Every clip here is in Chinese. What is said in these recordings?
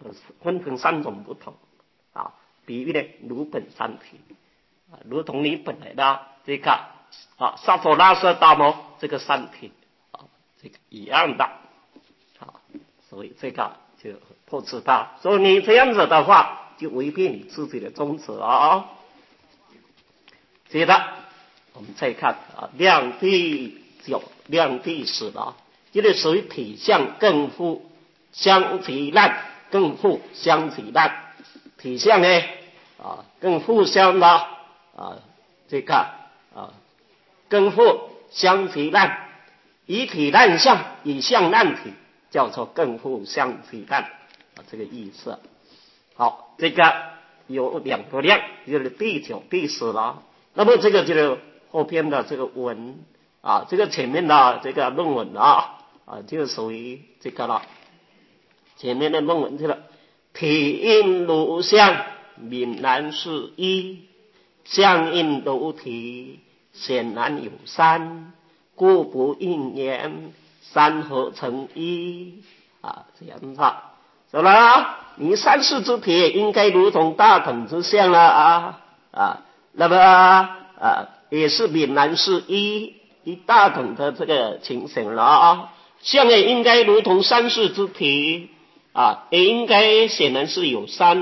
分成3种不同啊。比喻呢，如本三体啊，如同你本来的这个萨婆拉舍大摩这个三体啊，这个一样的啊，所以这个就破斥他，说你这样子的话，就违背你自己的宗旨啊。接着我们再看量第9、量第10了，这里属于体相更复相其难，更复相其难。体相呢更互相的这个更互相其难，以体难相，以相难体，叫做更互相其难这个意思。好，这个有2个量，就是第9、第10了。那么这个就是后边的这个文这个前面的这个论文就属于这个了。前面的论文就是体应如相，泯然是一；相应如体，显然有3，故不应言3合成一这样子。怎么了？你3世之体应该如同大等之相了那么也是泯然是一大等的这个情形了相也应该如同3世之体也应该显然是有3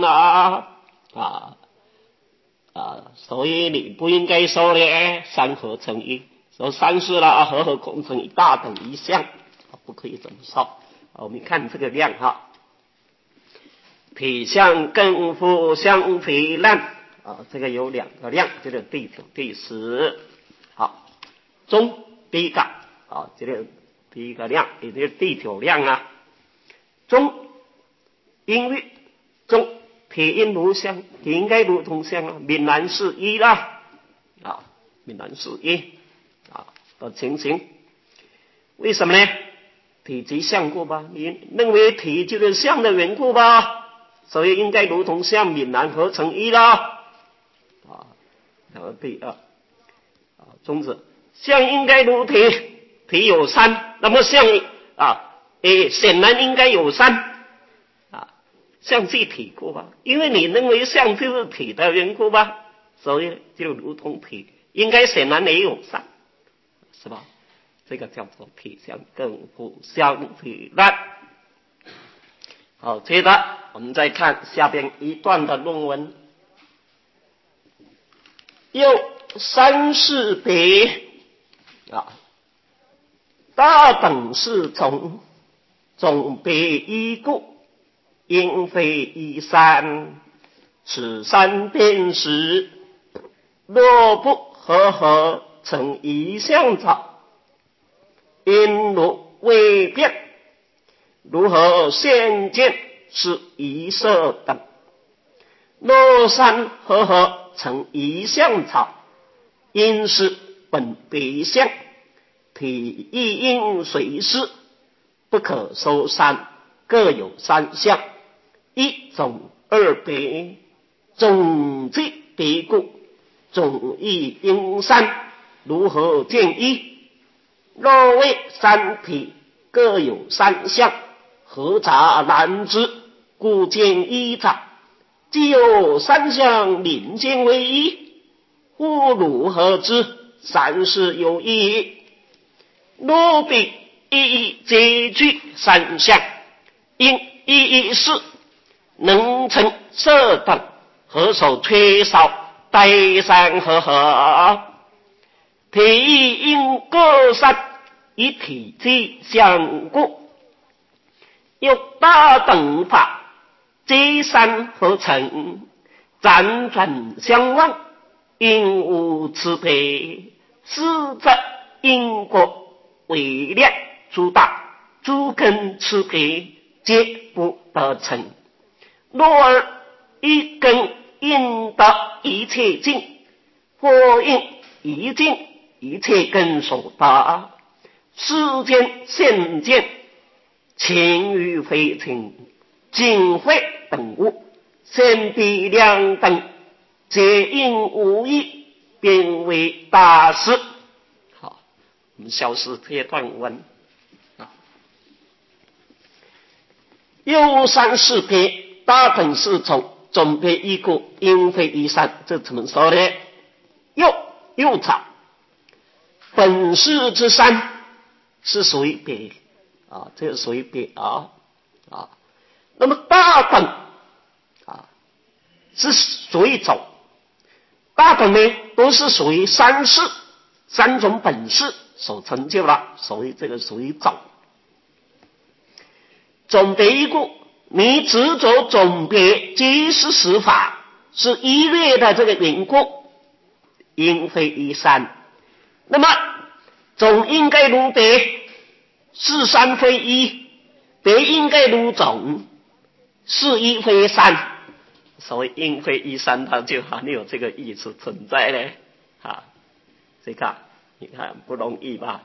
所以你不应该说呢3合成一，说3世了合合共成一大等一相不可以这么说我们看这个量体相更复相其难这个有2个量，就是第9、第10。好，中第一个这个第一个量，也就是第9量中因为中体应如相，体应该如同相泯然是一啦泯然是一的情形。为什么呢？体即相故吧，你认为体就是相的缘故吧，所以应该如同相泯然合成一啦第2宗旨，相应该如体，体有3，那么相显然应该有3相即体故吧，因为你认为相就是体的缘故吧，所以就如同体，应该显然也有3，是吧？这个叫做体相更复相其难。好，接着我们再看下边一段的论文。又3世别大等是总别一故，应非一3，此3便是若不合成一相者，因如未变，如何现见是一色等？若3合成一相者，因是本别相，体亦应随是，不可收3，各有3相，一总2别，总即别故，总亦应3，如何见一？若谓3体各有3相，何杂难知，故见一者，既有3相临见为一，故如何知3世有一？若彼一皆具3相，因一事能成色等，何所缺少待3合？体应各3，以体即相故，又大等法皆3合成，辗转相望，应无此别，是则因果为量诸大，诸根此别皆不得成。若而一根应得一切境，或应一境一切根所得，世间现见情与非情，境会等物，先必量等，皆应无异，便为大事。好，我们消失这段文又3世别大等四从，总别一故，应非一善。这怎么说呢？又草，本是之善是属于别啊，这个属于别啊。那么大等啊是属于种，大等呢都是属于三种本事所成就了，属于种。总别一故，你执着总别即是实法，是一略的这个缘故，应非一善。那么总应该如别，是三非一，别应该如总，是一非三。所谓应非一三，它就含有这个意思存在呢。这个你看不容易吧？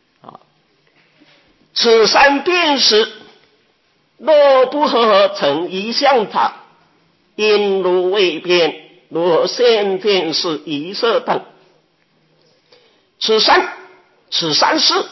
此三便是，若不合成一相法，因如未变，若现便是一色等。此三是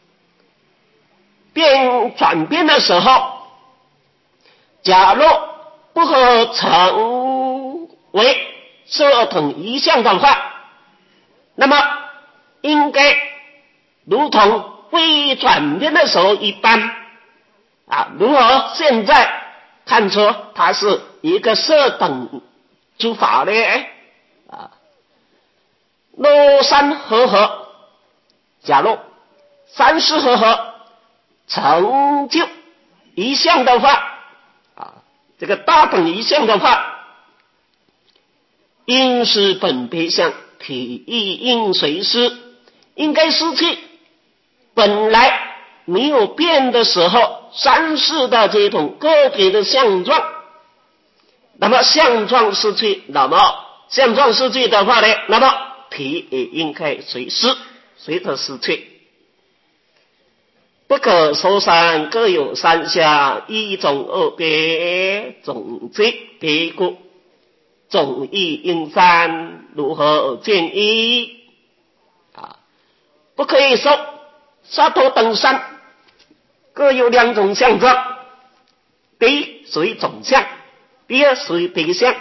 转变的时候，假若不合成为色等一相的话，那么应该如同未转变的时候一般如何现在看出它是一个色等诸法呢？若三合，假如三世合成就一相的话这个大等一相的话，应是本别相，体亦应随失，应该失去本来没有变的时候三世的这种个别的相状。那么相状失去的话呢，那么体也应该随着失去。不可说三各有三相，一种二别，总结别故，总义应三，如何见一？不可以说沙陀等三各有两种相状，第一属于总相，第二属于别相。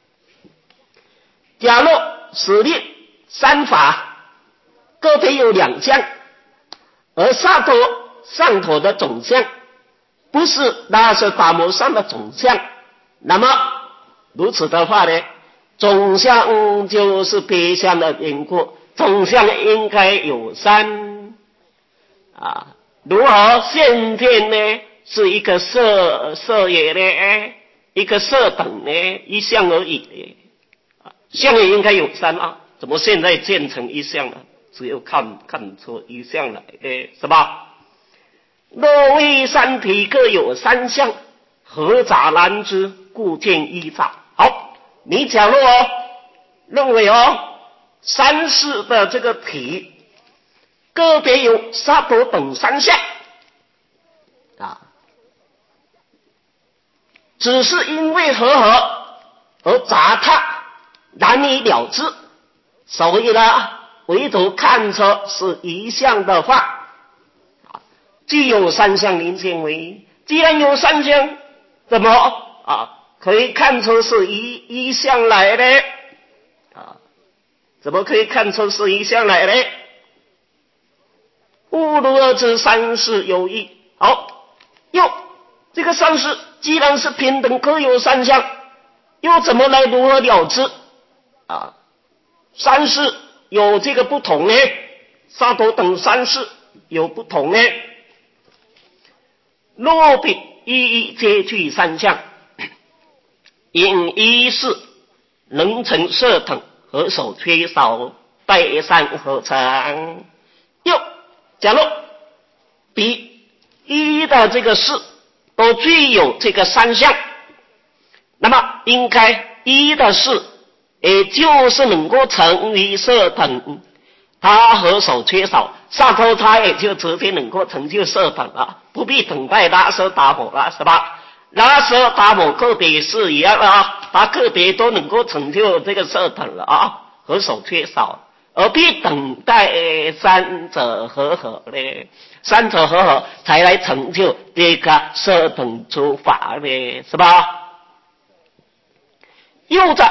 假若使令三法各别有两相，而沙陀上头的总相不是那是达摩上的总相，那么如此的话呢，总相就是别相的缘故，总相应该有三如何现见呢？是一个色也呢，一个色等呢，一相而已相也应该有三怎么现在见成一相了？只有看出一相来是吧？若为三体各有三相，何杂难知，故见一法。好，你假如认为三世的这个体个别有沙陀等三相只是因为合而杂他难以了之，所以呢唯独看出是一相的话，既有三相临见为，既然有三相，怎么可以看出是一相来呢？怎么可以看出是一相来呢？不如而知三世有异。好，这个三世既然是平等各有三相，又怎么来如何了之三世有这个不同呢？沙陀等三世有不同呢？若彼一皆具三相，因一世能成色等，何所缺少，待三合成？假如彼一的这个事都具有这个三相，那么应该一的事也就是能够成为色等，它何所缺少？沙陀他也就直接能够成就色等了，不必等待拉舍达摩了，是吧？拉舍达摩个别是一样的他个别都能够成就这个色等了何所缺少？而必等待三者合呢？三者合才来成就这个色等诸法呢，是吧？ 又者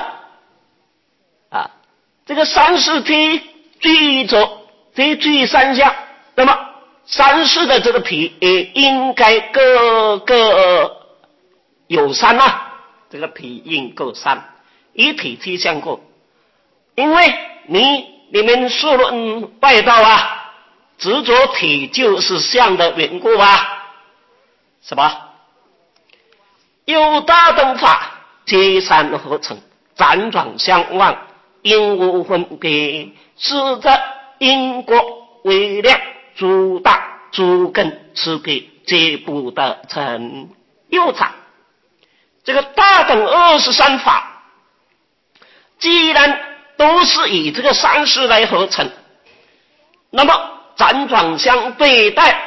这个三世体具着这具三相，那么三世的这个体也应该各个有三这个体应各三，以体即相过。因为你们数论外道执着体就是相的缘故是吧？有大等法皆三合成，辗转相望，因无分别，是则因果为量，诸大诸根此别皆不得成。又长这个大等23法，既然都是以这个三世来合成，那么辗转相对待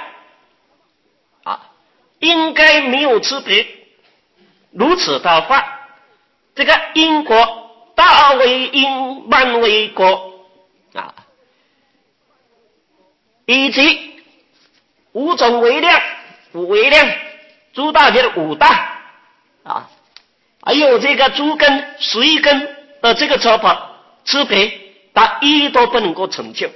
应该没有区别。如此的话，这个因果大为因，慢为果以及五种为量，五为量，诸大就是五大还有这个诸根随根的这个说法区别，它一都不能够成就。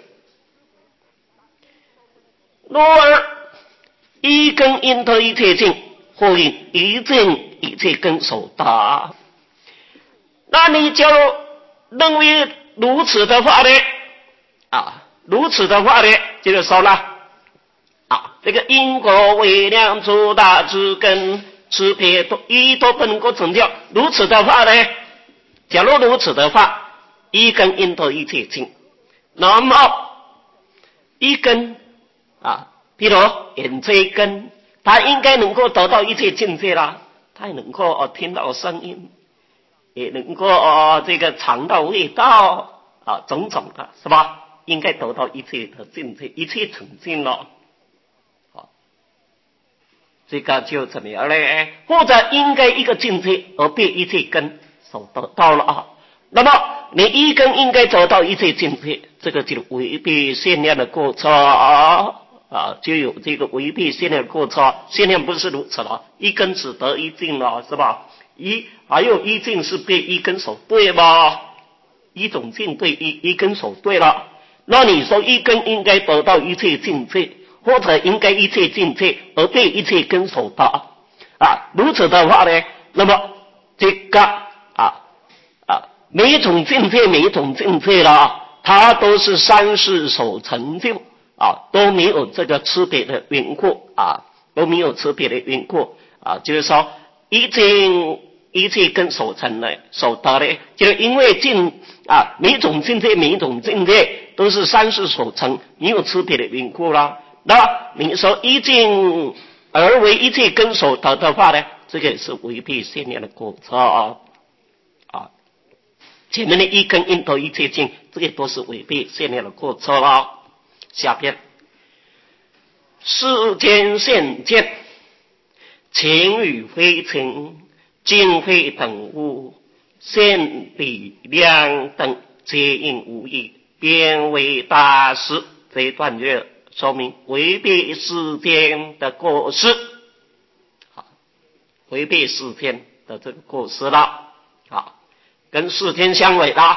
若而一根因得一切境，或因一境一切根所达，那你就认为如此的话呢如此的话呢，就是说了这个因果为量，诸大诸根区别一都不能够成就。如此的话呢，假如如此的话，一根因得一切境，那么一根譬如眼这根，它应该能够得到一切境界啦，它能够听到声音，也能够这个尝到味道种种的，是吧？应该得到一切的境界，一切成就了。这个就怎么样呢？或者应该一个境界而被一切根所得到了那么你一根应该得到一切境界，这个就违背限量的过错就有这个违背限量的过错。限量不是如此了，一根只得一境了，是吧？还有一境是被一根所对吗？一种境对一根所对了，那你说一根应该得到一切境界，或者应该一切境界而被一切根所达如此的话呢，那么这个每一种境界每一种境界它都是三世所成就都没有这个区别的缘故都没有区别的缘故就是说一切根所成的所得的，就是因为每一种境界每一种境界都是三世所成，没有区别的缘故啦。那你说一境而为一切根所得的话呢，这个也是违背限量的过错前面的一根因得一切境，这个都是违背限量的过错了。下边世间现见，情与非情，境非等物，现比量等皆因无异，便为大事。这一段就说明违背世间的过失违背世间的这个过失了跟世间相违的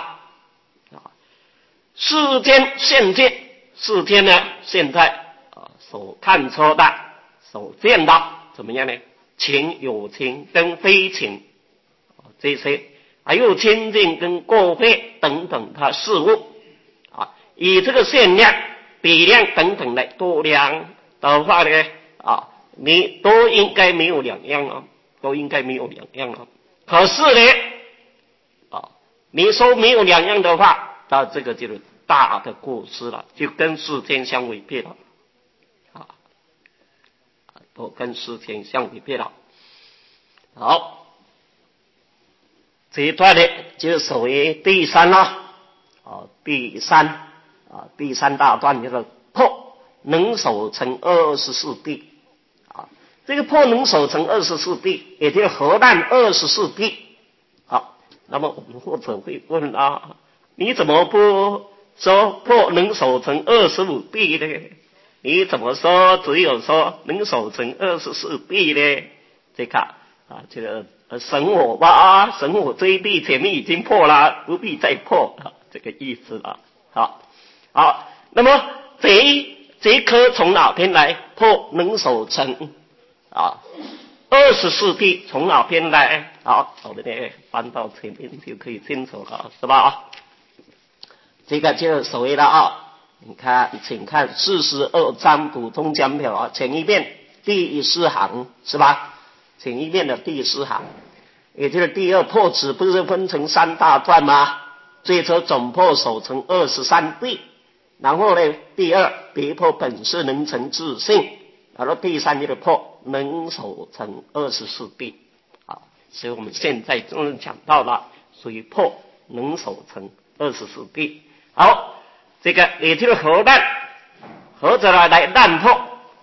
世间现见，世间呢现在所看出的所见的怎么样呢？情有情跟非情这些还有清净跟过非等等的事物以这个限量比量等等来度量的话呢你都应该没有两样都应该没有两样可是呢你说没有两样的话，那这个就是大的过失了，就跟世间相违背了都跟世间相违背了。好，这一段呢就是所谓第三第三大段就是破能守成24谛这个破能守成24谛，也就是合难24谛那么我们或者会问你怎么不说破能守成25谛呢？你怎么说只有说能守成24谛呢？这个这个省我吧，省我这一地前面已经破了，不必再破，这个意思了。好，那么这颗从哪边来？破能守成24地从哪边来？好，我们呢翻到前面就可以清楚了，是吧？这个就是所谓的你看，请看42章普通讲表前一面第4行是吧？前一面的第4行，也就是第二破纸不是分成3大段吗？最初总破守成23地，然后呢，第二别破本是能成自性，然后第三就是破能守成24地。所以我们现在终于讲到了，属于破能守成24地。好，这个也就是合烂，合着来烂破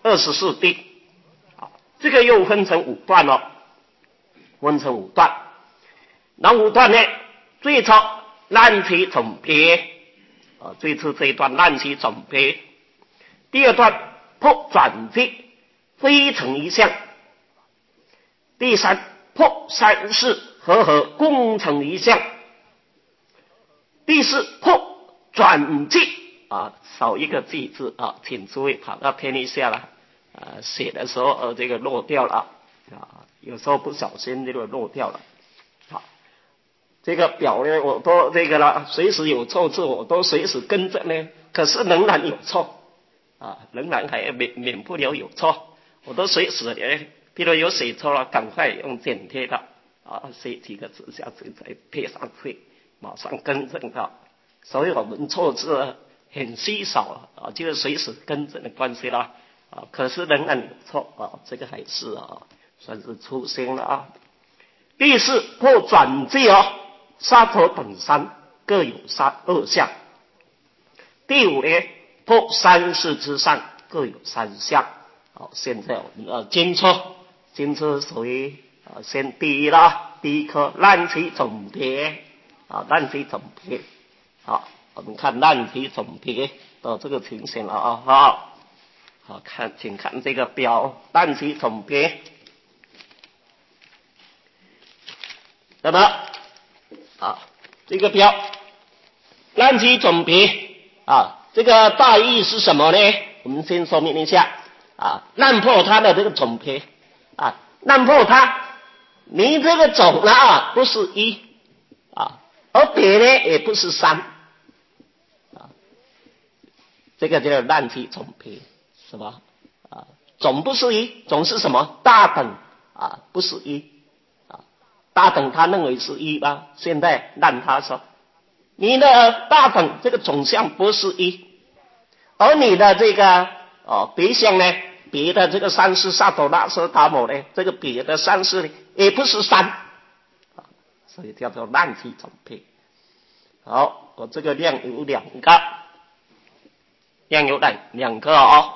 24地。好，这个又分成5段了，分成5段。那5段呢，最初烂其总别，最初这一段烂其总别。第二段破转机，非成一项。第三破3事合共成一项。第四破转记少一个记字请诸位跑到偏一下了写的时候这个漏掉了有时候不小心这个漏掉了。好，这个表呢我都这个了，随时有错字我都随时跟着呢，可是仍然有错仍然还免不了有错，我都随时呢，比如有写错了，赶快用剪贴的写几个字下去再贴上去，马上更正到。所以我们错字很稀少就是随时更正的关系啦可是仍然有错这个还是算是粗心了第四破转记杀头等3各有2项。第五呢破3事之上各有3项。好，现在我们精出属于先第一啦，第一颗烂其总别烂其总别。好，我们看烂其总别到这个情形了好看，请看这个表烂其总别。那么这个表烂其总别这个大意是什么呢？我们先说明一下烂破它的这个总别烂破它，你这个总不是1而别呢也不是3这个叫烂其总别是吧总不是1，总是什么大等不是1大等他认为是1吧，现在烂他说你的大等这个总项不是1，而你的这个别项呢，别的这个3事萨斗拉瑟达摩呢，这个别的3事呢也不是3所以叫做烂其总别。好，我这个量有2个，量有2个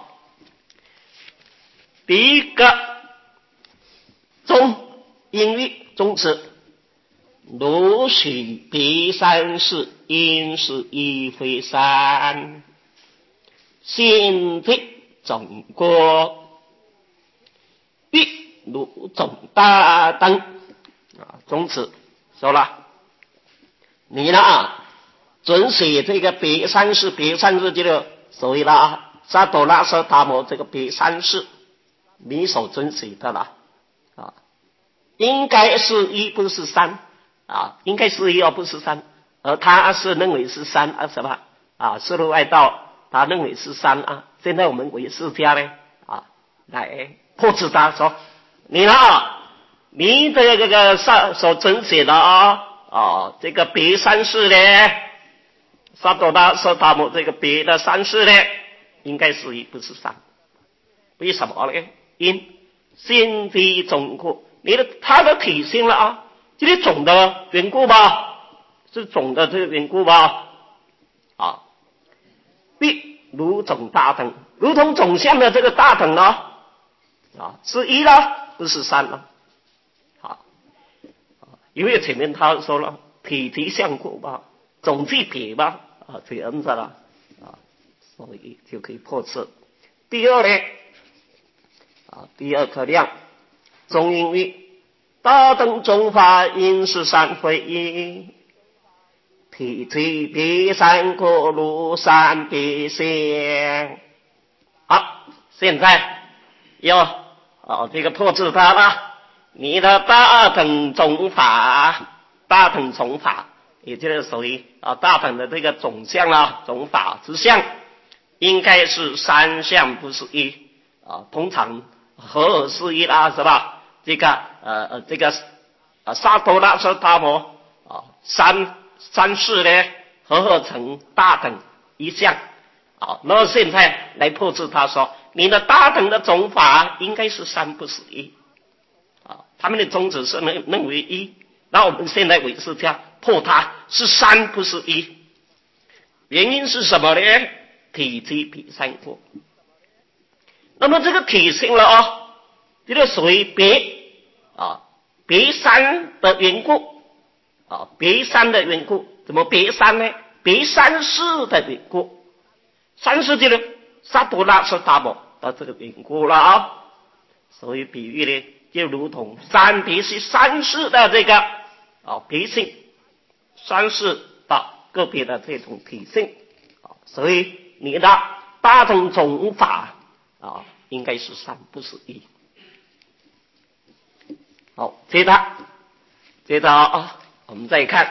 第一个中音律中词，如许别3事因是1非3，心非总过必如总大等中词说了你呢准写这个别3事，别3事就是所谓的萨多拉瑟达摩这个别3事你所准写的了应该是1不是3应该是1而不是3，而他是认为是3什么丝路外道他认为是3现在我们唯识家呢来破斥他说你呢你的这个所准写的这个别3事呢，萨多拉瑟达摩这个别的3事呢应该是1不是3，为什么呢？因心非总过，他的体性了这是总的缘故吧，是总的这个缘故吧必如总大等，如同总项的这个大等呢是1了不是3了因为前面他说了体积相过吧，总计别吧这样子了所以就可以破斥。第二呢第二颗量中音律大等总法应是三非一，体体别三过路三别相。好，现在要这个破制它了。你的大等总法，大等总法，也就是属于大等的这个总相啦，总法之相，应该是三相不是一通常合而是一啦，是吧？这个萨多拉舍大摩三世呢合成大等一相。那么现在来破制他说，你的大等的总法应该是三不是一。他们的宗旨是认为一，那我们现在唯识家破它是三不是一。原因是什么呢？体积比三过。那么这个体性了这个属于别三的缘故别三的缘故。怎么别三呢？别三世的缘故。三世就是萨多拉是达摩的这个缘故了所以比喻呢就如同三别是三世的这个别性，三世的个别的这种体性所以你的大等总法应该是三不是一。好，接着我们再看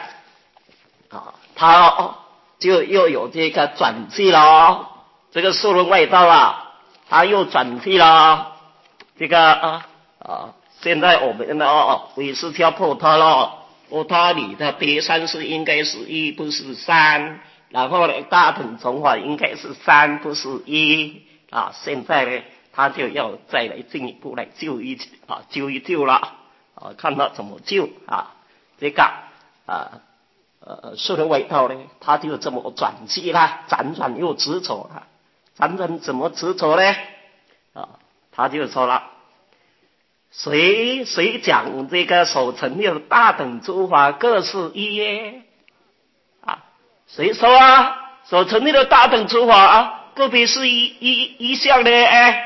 他就又有这个转机了这个数论外道他又转机了这个现在我们唯识教破他了，破他你的别三是应该是一不是三，然后呢大等总法应该是三不是一现在呢他就要再来进一步来救一救了看他怎么救这个数论外道呢他就这么转机了，辗转又执着了。辗转怎么执着呢他就说了，谁讲这个所成就大等诸法各是一耶谁说所成就的大等诸法个别是一相呢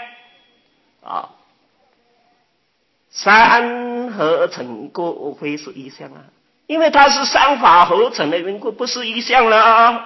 三合成故非是一相因为它是三法合成的缘故，不是一相了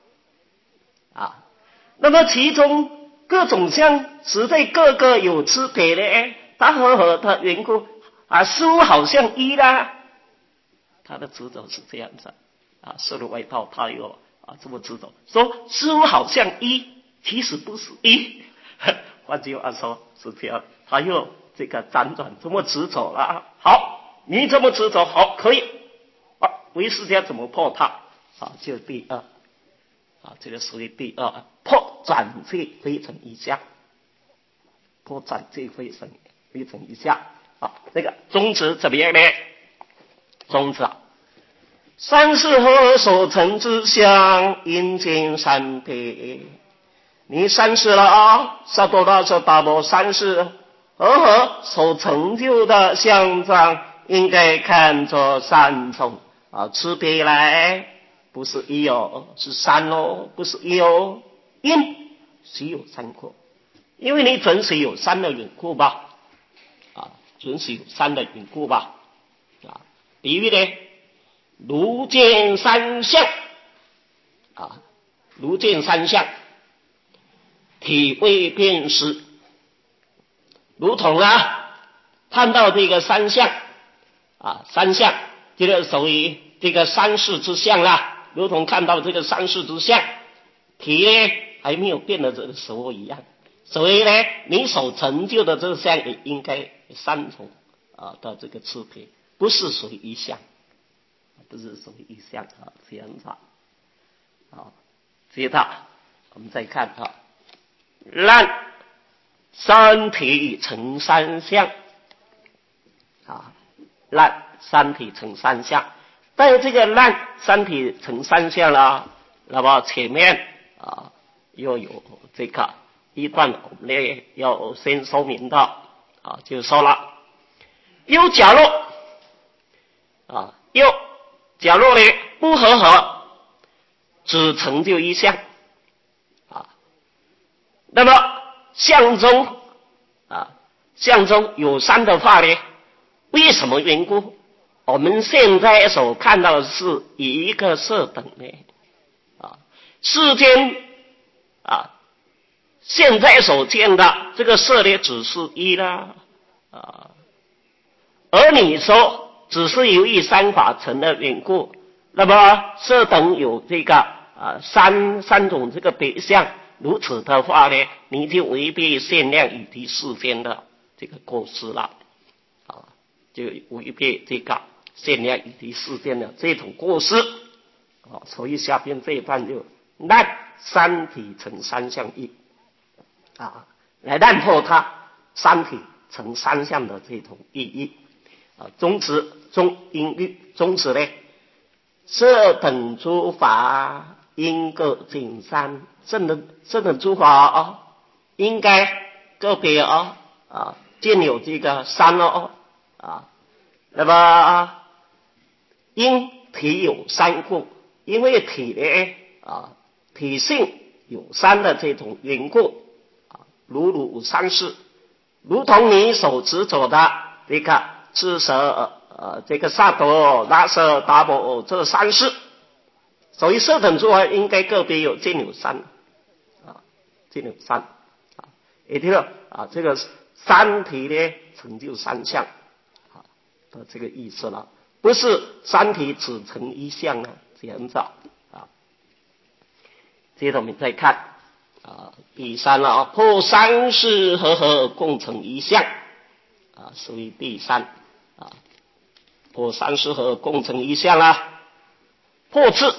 那么其中各种相实在各个有区别的它合的缘故似乎好像一啦，他的执着是这样子数论外道他有这么执着，说似乎好像一，其实不是一换句话说是这样，他又这个辗转这么执着了好，你这么执着好可以唯识家怎么破它就第二这个属于第二破转界非成一相，破转界非成一相这个宗旨怎么样呢？宗旨三世合所成之相应见三别，你三世了萨多拉舍达摩三世合所成就的相状应该看作三种区别来，不是一是三不是一因虽有三过，因为你准是有三的缘故吧准是有三的缘故吧比喻呢如见三相如见三相体未辨识，如同看到这个三相三相这个属于这个三世之相如同看到这个三世之相体呢还没有变的这个时候一样，所以呢你所成就的这个相也应该三重的这个区别，不是属于一相，不是属于一相这样子接着我们再看让三体成三相让三体成三相，但这个让三体成三相那么前面又有这个一段我们呢要先说明的就说了又假若呢不合只成就一相那么相中有三的话呢为什么缘故？我们现在所看到的是一个色等呢？世间现在所见的这个色呢，只是一啦而你说只是由于三法成的缘故，那么色等有这个三种这个别相，如此的话呢，你就违背限量与第世间的这个过失了就违背这个限量与第世间的这种过失所以下边这一段就难三体成三相义来难破它三体成三相的这种意义宗旨中因律宗旨呢，色等诸法应各尽三，色等诸法应该个别见有这个三那么因体有三故，因为体呢体性有三的这种缘故如三世，如同你所执着的这个智舍这个萨陀拉舍达摩这三世，所以色等诸法应该个别有见有三见有三也就是这个三体呢成就三相的这个意思了，不是三体只成一相这样子接着我们再看第三了破三世和共成一相属于第三破三世和共成一相破次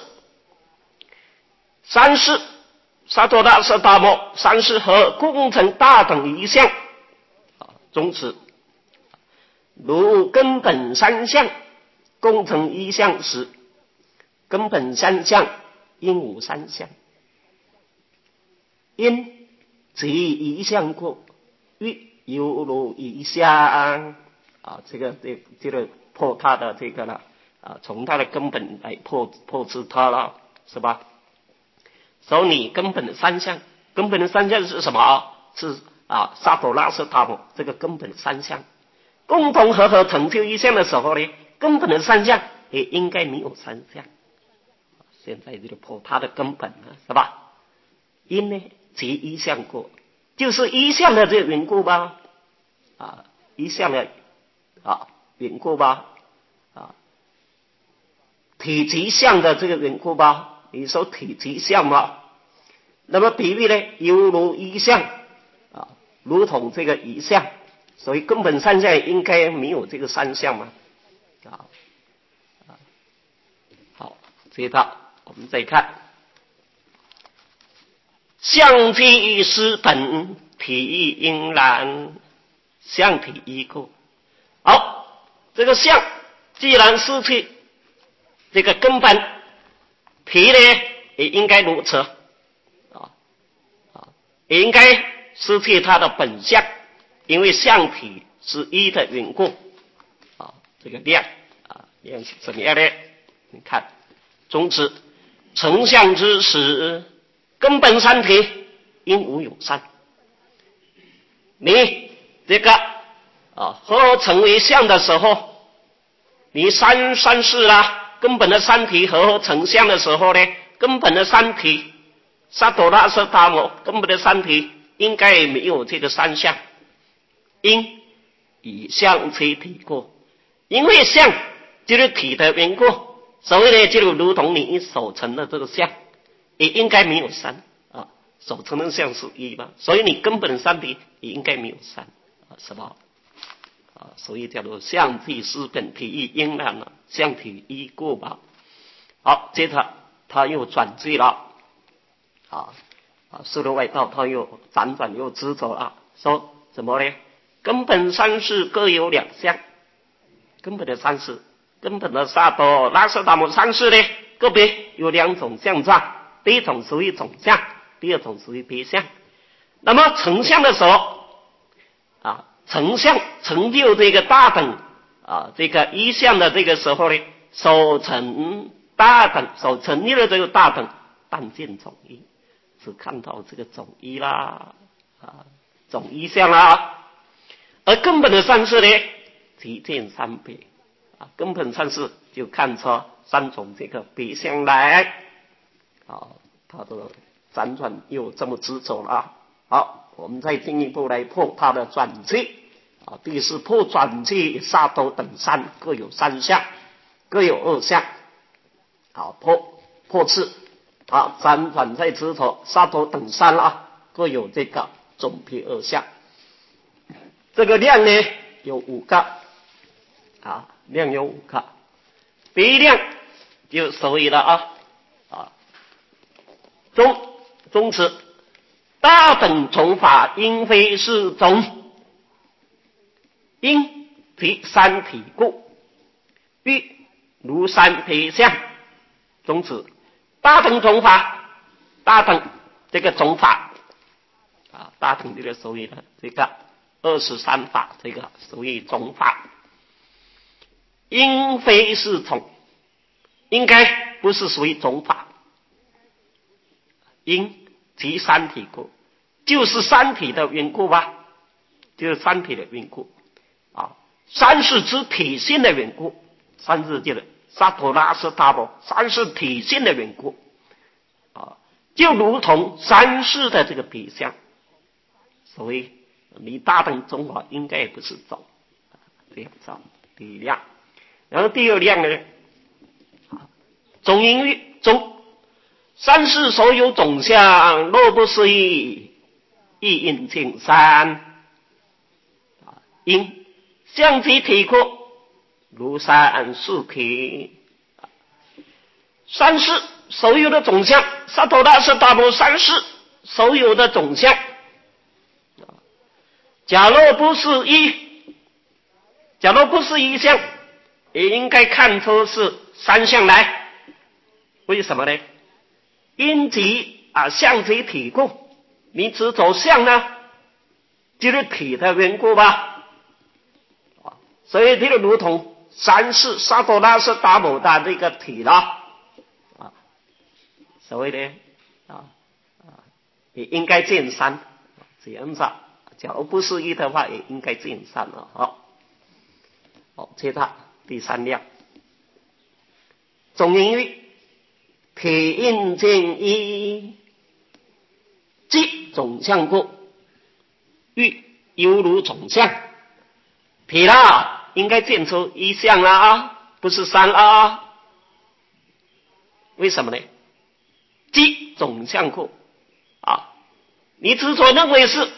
三世萨陀拉舍达摩三世和共成大等一相宗旨如根本三相共成一相时，根本三相应无三相，因即一相过，欲犹如一相这个破它的这个了从它的根本来破斥它了，是吧？所以你根本的三相，根本的三相是什么是萨陀拉舍达摩这个根本三相共同合成就一相的时候呢，根本的三相也应该没有三相。现在就破它的根本了，是吧？因呢即一相过，就是一相的这个缘故吧一相的缘故吧体积相的这个缘故吧，你说体积相嘛，那么比喻呢犹如一相如同这个一相，所以根本三相应该没有这个三相嘛好，接着我们再看相体失本体应然相体依故好，这个相既然失去这个根本，体呢也应该如此也应该失去它的本相，因为相体是一的缘故这个量量是怎么样呢？你看宗旨成相之时，根本三体应无有三，你这个合成为相的时候，你三世根本的三体合成相的时候呢，根本的三体萨陀拉舍达摩根本的三体应该也没有这个三相，因以相非体过，因为相就是体的缘故，所以呢就如同你所成的这个相也应该没有三所成的相是一嘛，所以你根本的三体也应该没有三是吧所以叫做相体失本体亦应然了，相体依过吧。好，接着他又转句了世论外道他又辗转又执着了，说怎么呢？根本三世各有两相，根本的三世，根本的萨陀拉舍达摩三世呢个别有两种相状，第一种属于总相，第二种属于别相。那么成相的时候成相成就这个大等这个一相的这个时候呢，所成大等所成立的这个大等但见总一，只看到这个总一啦总一相啦而根本的三世呢， 即见三别根本上是就看出三种这个别相来他的辗转又这么执着了好，我们再进一步来破他的转机第四破转机，沙头等三各有三相，各有二相好，破次辗转再执着，沙头等三各有这个总别二相。这个量呢有5个量有5个，第一量就所谓的宗旨大等种法因非是种，因即三体故，欲如三别相。宗旨大等种法，大等这个种法大等这个所谓的这个23法，这个属于种法，因非是种，应该不是属于种法，因即三体故，就是三体的缘故吧，就是三体的缘故三是指体性的缘故，三是这个萨陀拉斯达摩，三是体性的缘故就如同三世的这个别相，所以你大等种法应该也不是种这样子第一量。然后第二量呢种因欲种三世所有种相若不是亦应尽三因相即体故如三世体三世所有的种相萨陀拉斯达摩三世所有的种相假若不是一相也应该看出是三相来，为什么呢？因即相即体故，你执着相呢就是体的缘故吧所以这个如同三世萨陀拉斯达摩的这个体了所谓的也应该见三这样子假如不是一的话也应该见三了接着第三量种因欲体应见一即种相故欲犹如种相体了应该见出一相了不是三了为什么呢？即种相故你执着认为是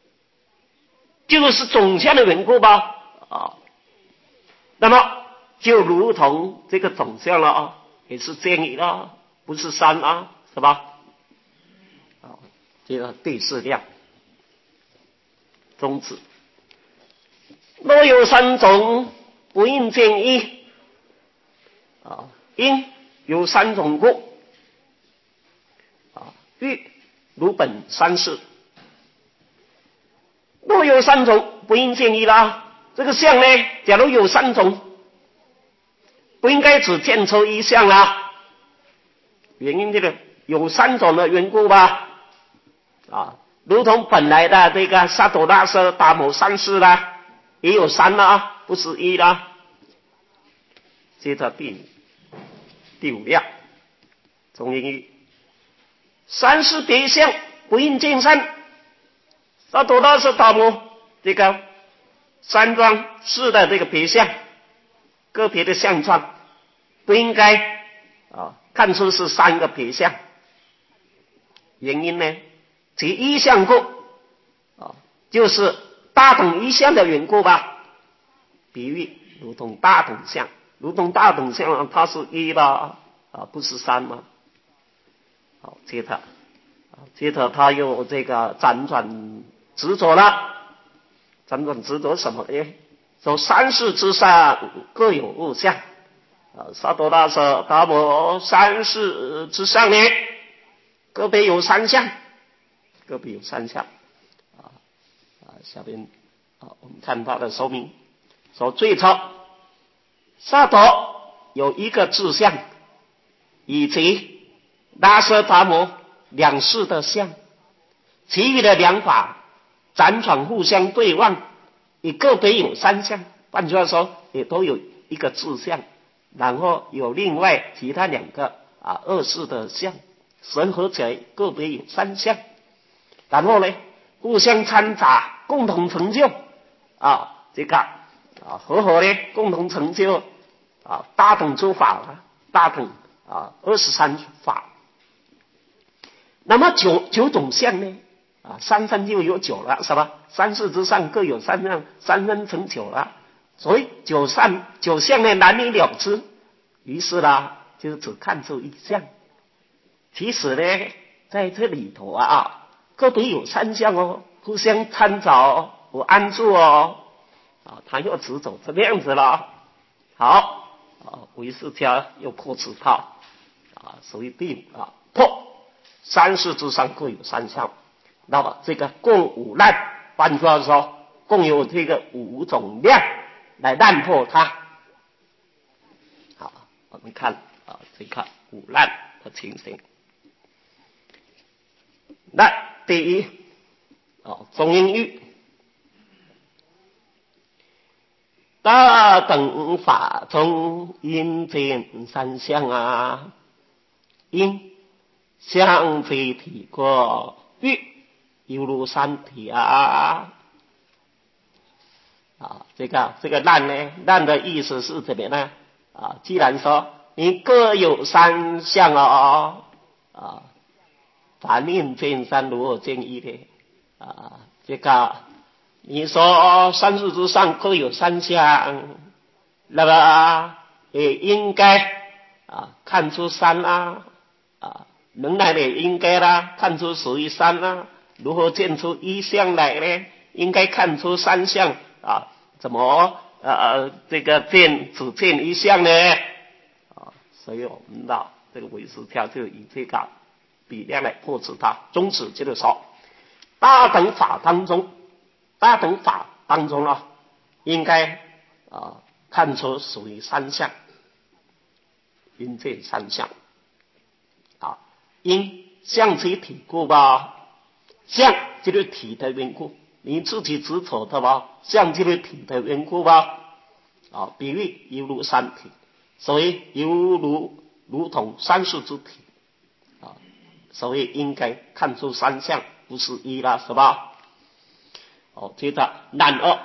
就是种相的缘故吧那么就如同这个种相了也是见一了不是三了是吧这个第四量宗旨若有三种不应见一因有三种故欲如本三世若有三种不应见一啦这个相呢假如有三种不应该只见出一相啦原因这个有三种的缘故吧如同本来的这个萨陀拉斯达摩三世啦也有三啦不是一啦接着第五量种因欲三世别相不应见三萨陀拉斯达摩这个三桩事的这个别相个别的相状不应该看出是三个别相原因呢即一相故就是大等一相的缘故吧比喻如同大等相它是一了不是三吗好接着他又这个辗转执着了辗转执着什么呢说三世之上各有二相萨陀拉斯达摩三世之上呢个别有三相下边我们看他的说明说最初萨陀有一个自相以及拉舍达摩两世的相其余的两法辗转互相对望也个别有三相换句话说，也都有一个自相，然后有另外其他两个二世的相，神合起来个别有三相，然后呢互相掺杂，共同成就这个和合呢共同成就大等诸法，大等23法。那么九种相呢三三就有9了，是吧？三世之上各有三相，三三成9了，所以九相呢难以了之，于是啦就只看出一相。其实呢在这里头个别有三相互相参照不安住他又只走这样子了。好唯识家又破此套属于第5破三世之上各有三相。那么这个共5难，换句话说共有这个5种量来难破它。好，我们看这个5难的情形。那第一中阴喻，大等法中阴见三相阴相非体过喻犹如三体这个难呢，难的意思是怎么呢既然说你各有三相凡应见三如何见一呢这个你说三世之上各有三相，那么也应该看出三能来也应该看出属于三如何见出一相来呢？应该看出三相怎么这个只见一相呢所以我们的这个唯识条就以这个比量来破除它。宗旨就是说大等法当中应该看出属于三相，应见三相因相其体故吧，相就是体的缘故，你自己执着的吧，相就是体的缘故吧比喻犹如三体，所以犹如同三世之体所以应该看出三相，不是一了，是吧？接着难2。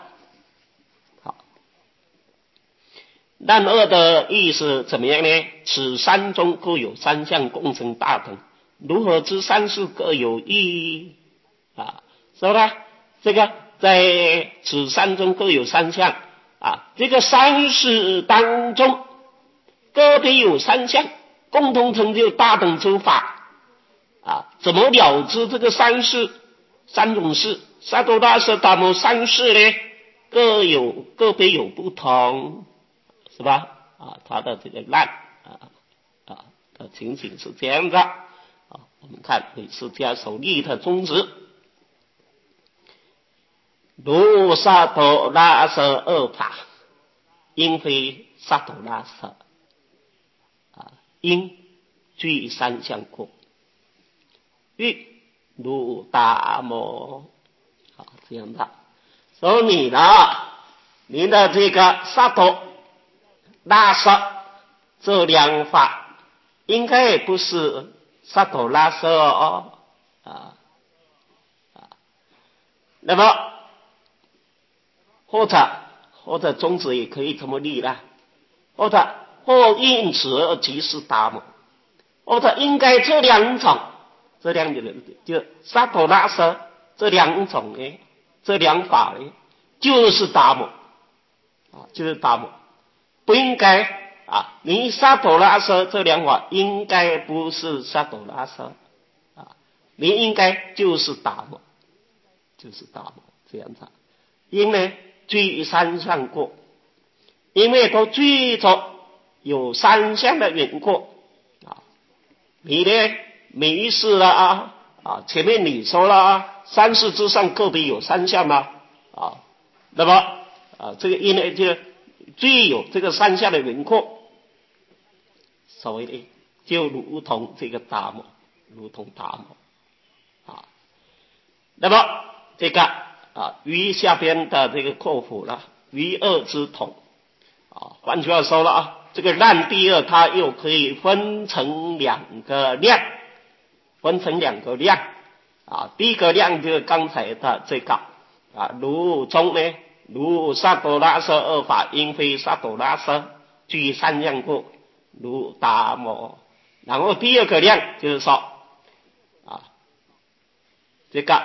难2的意思怎么样呢？此三中各有三相，共成大等，如何知三世各有一是吧？这个在此三中各有三相这个三世当中个别有三相，共同成就大等诸法怎么了知这个三种事萨埵拉舍达摩三世呢个别有不同，是吧他的这个难的情形是这样的我们看唯识家所立的宗旨，如萨埵拉舍2法，因非萨埵拉舍因具三相过，喻如达摩这样的。所以你的这个萨埵拉舍这2法应该也不是萨埵拉舍那么或者宗旨也可以这么立了，或因此而即是达摩，或者应该这2种就萨埵拉舍这2种呢，这2法呢就是达摩就是达摩，不应该你萨埵拉舍这2法应该不是萨埵拉舍你应该就是达摩这样子。因为具三相过，因为都具着有三相的缘故你呢没事了前面你说了三世之上个别有三相那么这个因为就具有这个三相的缘故，所谓的就如同这个达摩，那么这个于下边的这个括弧了于二之统。换句话说了啊，这个让第二它又可以分成两个量，第一个量就是刚才的这个如中呢，如萨多拉舍二法因非萨多拉舍，具三样故，如达摩。然后第二个量就是说这个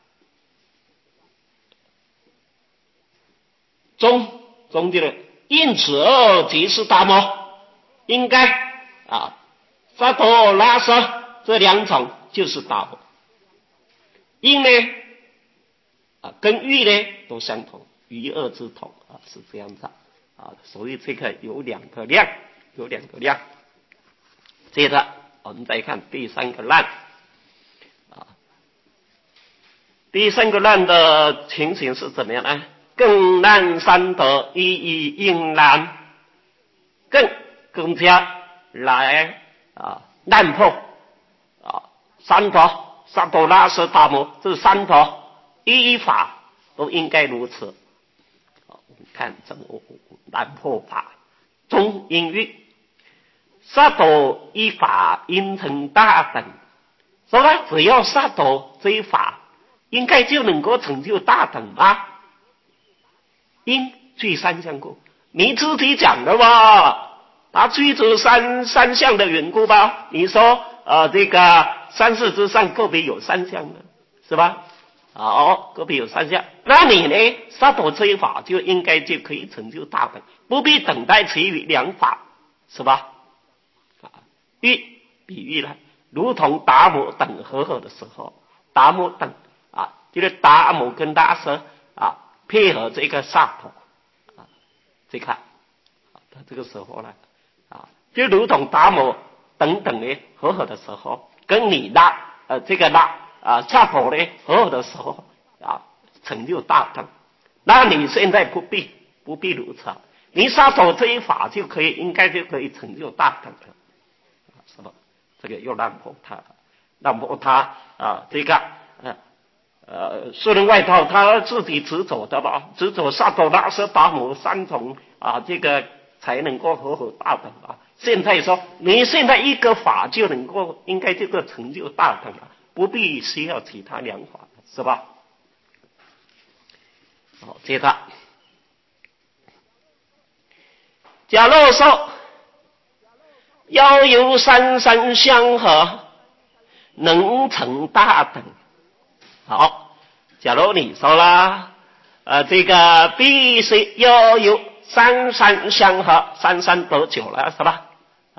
中就是因此二即是达摩，应该萨多拉舍这两种就是达摩。因呢跟欲呢都相同，于二之同是这样子所以这个有两个量。接着我们再看第三个难第三个难的情形是怎么样呢？更难三德一一应难，更加来难破三德萨多拉舍达摩这三德依法都应该如此。我们看怎么难破法。中因欲萨多依法应成大等，说呢只要萨多这一法应该就能够成就大等吗？因具三项故，你自己讲的吧，他具足三项的缘故吧？你说这个三世之上个别有三项的，是吧？个别有三项，那你呢？萨多这一法就应该就可以成就大等，不必等待其余两法，是吧？欲比喻呢，如同达摩等和合的时候，达摩等就是达摩跟拉舍配合这个萨陀这个这个时候呢就如同达摩等等的和合的时候，跟你这个萨陀呢和合的时候成就大等。那你现在不必如此，你萨陀这一法就可以应该就可以成就大等了，是吧？这个又让破他这个说人外道他自己执着的吧，执着萨多拉舍达摩三种这个才能够和合大等现在说你现在一个法就能够应该这个成就大等不必需要其他两法，是吧？好，接着假如说要有三相合能成大等。好，假如你说啦这个必须要有三相合，三得九了，是吧？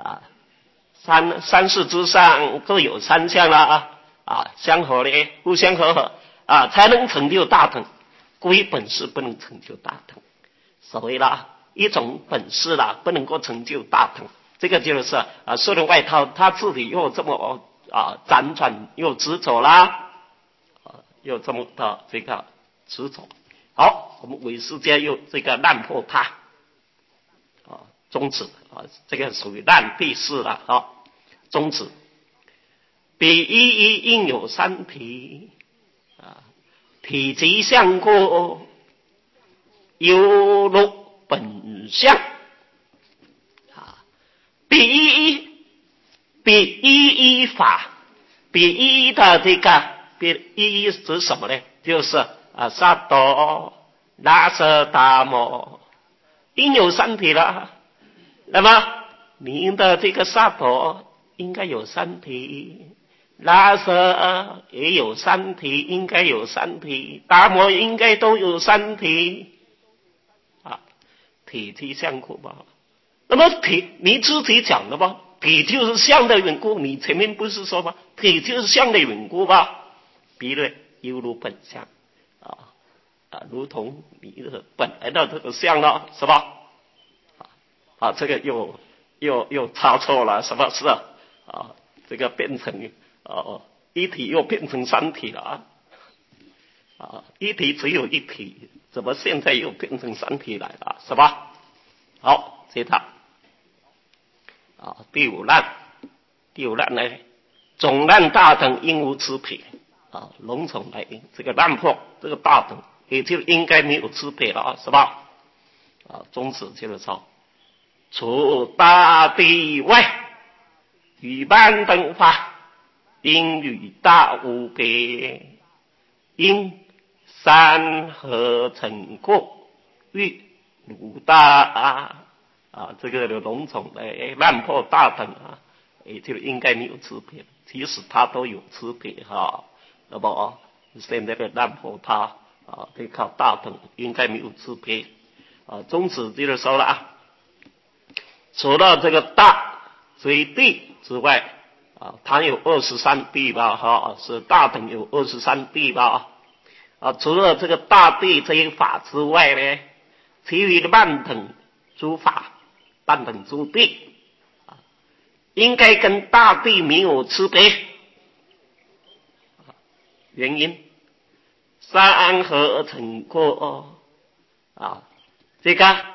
三世之上各有三相了相合的互相和合才能成就大等，故一本事不能成就大等。所谓一种本事不能够成就大等，这个就是说人外道他自己又这么辗转又执着又这么的这个执着。好，我们唯识家又这个难破他终止这个属于难必事了终止。比一应有三体体即相过犹如本相比一法，比一的这个比一指什么呢？就是萨多拉舍达摩应有三体了。那么您的这个萨多应该有三体，拉舍也有三体，应该有三体，达摩应该都有三体体即相苦吧。那么体你自己讲的吧，体就是相的缘故，你前面不是说吗？体就是相的缘故吧，比如犹如本相如同你的本来的这个相了，是吧？这个又差错了，什么是这个变成一体又变成三体了一体只有一体，怎么现在又变成三体来了，是吧？好，接着第五难呢，总难大等应无支配笼统来这个难破这个大等也就应该没有支配了是吧？ 宗旨接着说，除大地外，与万等法，应与大无别，因山河成过，欲如大这个龙种的烂破大等就应该没有区别，其实它都有区别那么现在的烂破它对靠大等应该没有区别宗旨接着说了除了这个大随地之外它有23地吧是大等有23地吧除了这个大地这一法之外呢，其余的半等诸法半等诸地应该跟大地没有区别原因山河成过这个